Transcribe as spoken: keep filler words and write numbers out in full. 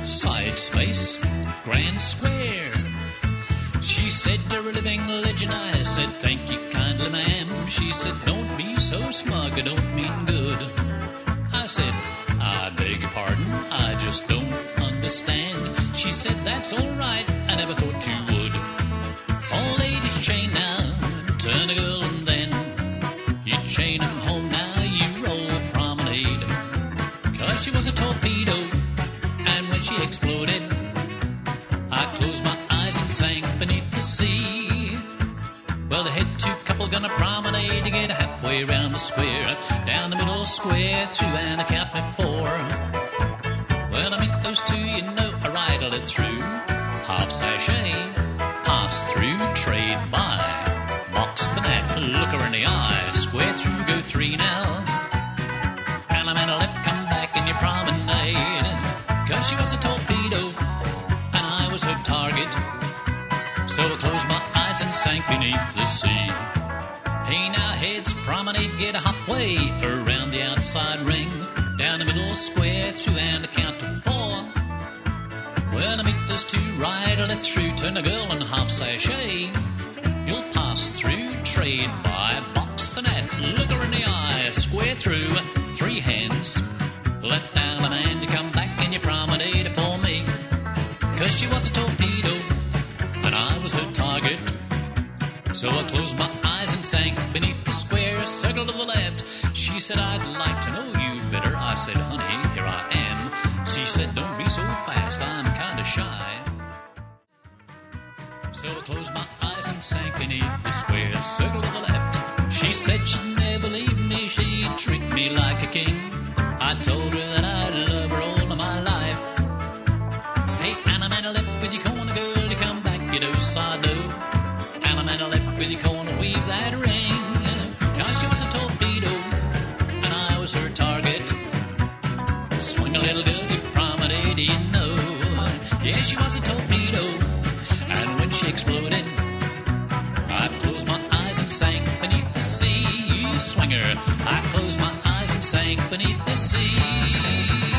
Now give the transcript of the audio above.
side space, grand square. She said, you're a living legend. I said, thank you kindly, ma'am. She said, don't be so smug, I don't mean good. I said, I beg your pardon, I just don't understand. She said, that's all right, I never thought you would. All ladies chain now, turn a girl and then you chain 'em home now, you roll promenade. Cause she was a torpedo, and when she exploded, I closed my eyes and sank beneath the sea. Well, the head two couple gonna promenade to get halfway around the square, down the middle square, through and I count me four. Well, I meet those two, you know, I ride it through. Half sachet, pass through, trade by. Box the mat, look her in the eye. Square through, go three now. And I'm in a left, come back in your promenade. Cause she was a torpedo, and I was her target. So I closed my eyes and sank beneath the sea. Hey now, heads, promenade, get halfway around the outside ring, down the middle square, through and a count to four. Well, I meet those two, right left through, turn a girl and half sachet. You'll pass through, trade by, box the net, look her in the eye, square through, three hands, left down the man to come back in your promenade for me. Cause she was a torpedo, and I was her target. So I closed my eyes and sank beneath the square, circle to the left. She said, I'd like to know you better. I said, honey, here I am. She said, don't be so fast, I'm kinda shy. So I closed my eyes and sank beneath the square, circle to the left. She said she'd never leave me, she'd treat me like a king. I told her that I'd love her all of my life. Hey, Anna, man, I left with your corner girl, you come back, you do sado. Anna, man, I left with your corner, weave that ring. Cause she was a torpedo, and I was her target. Swing a little girl, you promenade, you know. Yeah, she was a torpedo, and when she exploded, I closed my eyes and sank beneath the sea. You swinger, I closed my eyes and sank beneath the sea.